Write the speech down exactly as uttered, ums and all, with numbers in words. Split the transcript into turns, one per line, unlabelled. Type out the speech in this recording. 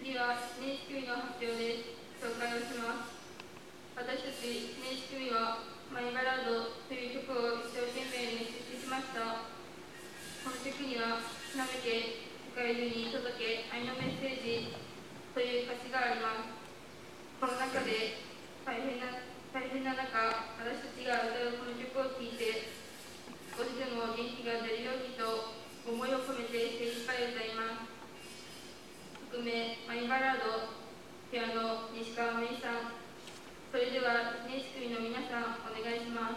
次はいちねんいち組の発表です。紹介をします。私たちいちねんいち組はマイバラードという曲を一生懸命練習してきました。この曲には「ひらめけ、世界中に届け、愛のメッセージ」という歌詞があります。この中で大変な大変な中、私たちが歌うこの曲を聴いて少しでも元気が出るようにと思いを込めて精一杯歌います。曲名マイバラード、ピアノ西川芽衣さん。それではいちねんいち組の皆さん、お願いします。